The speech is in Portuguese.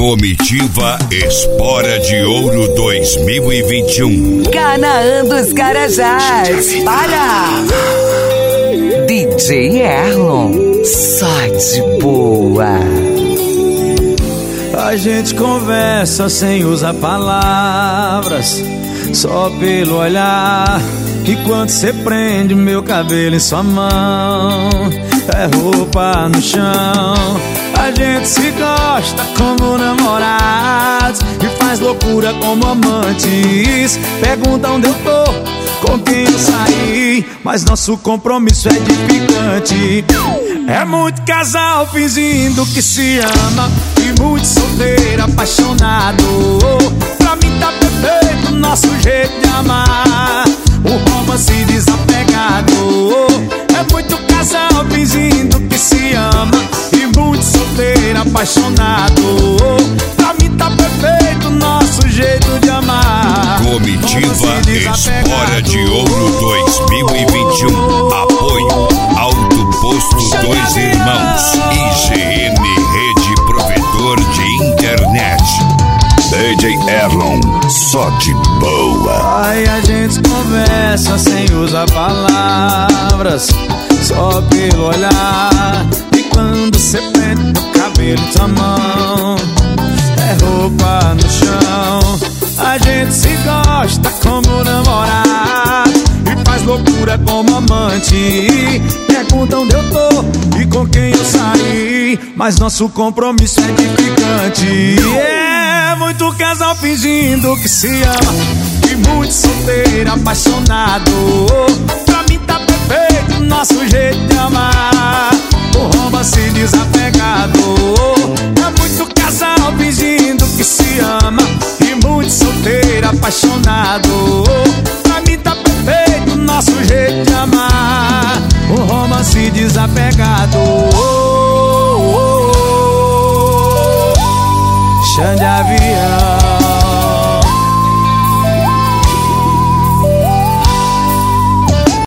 Comitiva Espora de Ouro 2021. Canaã dos Carajás. Para! DJ Erlon, só de boa. A gente conversa sem usar palavras, só pelo olhar. E quando cê prende meu cabelo em sua mão, é roupa no chão. A gente se gosta como namorados e faz loucura como amantes. Pergunta onde eu tô, com quem eu saí, mas nosso compromisso é edificante. É muito casal fingindo que se ama e muito solteiro apaixonado. Pra mim tá perfeito nosso jeito de amar, o romance desapegado. É muito casal fingindo que se ama e muito solteiro apaixonado. Pra mim tá perfeito nosso jeito de amar. Comitiva Espora de Ouro 2021. Apoio Alto Posto Dois Irmãos, IGN Rede Provedor de Internet. DJ Erlon, só de boa. Ai, a gente conversa sem usar palavras, só pelo olhar. E quando cê prende o cabelo em sua mão, é roupa no chão. A gente se gosta como namorado e faz loucura como amante. Pergunta onde eu tô e com quem eu saí, mas nosso compromisso é edificante. É muito casal fingindo que se ama e muito solteiro apaixonado. Pra mim tá perfeito nosso jeito de amar, o romance desapegado. É muito casal fingindo que se ama e muito solteiro apaixonado. Pra mim tá perfeito nosso jeito de amar, o romance desapegado. Chão de avião.